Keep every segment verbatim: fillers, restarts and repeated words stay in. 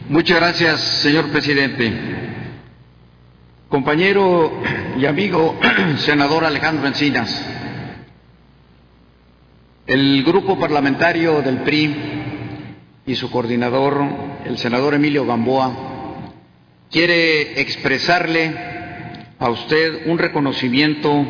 Muchas gracias, señor presidente. Compañero y amigo senador Alejandro Encinas, el grupo parlamentario del P R I y su coordinador, el senador Emilio Gamboa, quiere expresarle a usted un reconocimiento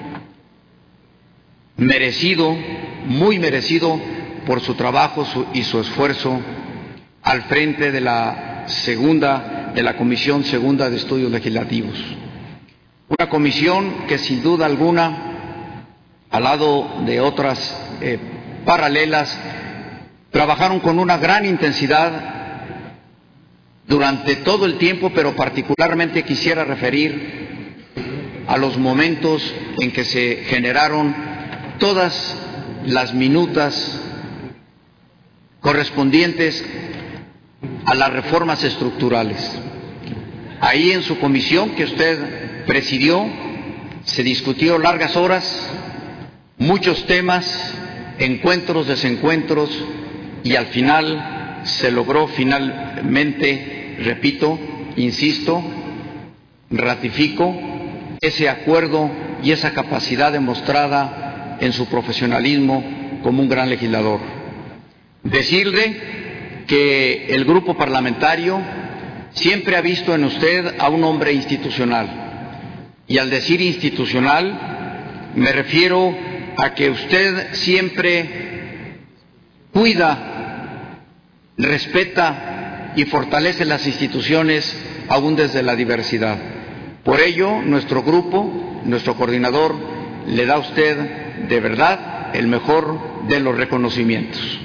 merecido, muy merecido, por su trabajo y su esfuerzo al frente de la segunda, de la Comisión Segunda de Estudios Legislativos. Una comisión que sin duda alguna, al lado de otras eh, paralelas, trabajaron con una gran intensidad durante todo el tiempo, pero particularmente quisiera referir a los momentos en que se generaron todas las minutas correspondientes a las reformas estructurales. Ahí en su comisión que usted presidió se discutió largas horas, muchos temas, encuentros, desencuentros, y al final se logró finalmente, repito, insisto, ratifico ese acuerdo y esa capacidad demostrada en su profesionalismo como un gran legislador. Decirle que el grupo parlamentario siempre ha visto en usted a un hombre institucional, y al decir institucional me refiero a que usted siempre cuida, respeta y fortalece las instituciones aún desde la diversidad. Por ello, nuestro grupo, nuestro coordinador, le da a usted de verdad el mejor de los reconocimientos.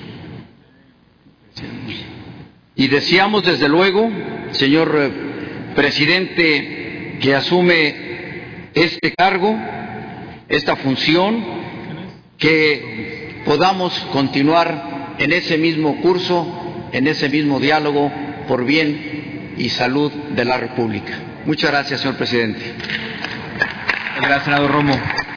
Y deseamos, desde luego, señor presidente, que asume este cargo, esta función, que podamos continuar en ese mismo curso, en ese mismo diálogo por bien y salud de la República. Muchas gracias, señor presidente. Gracias, senador Romo.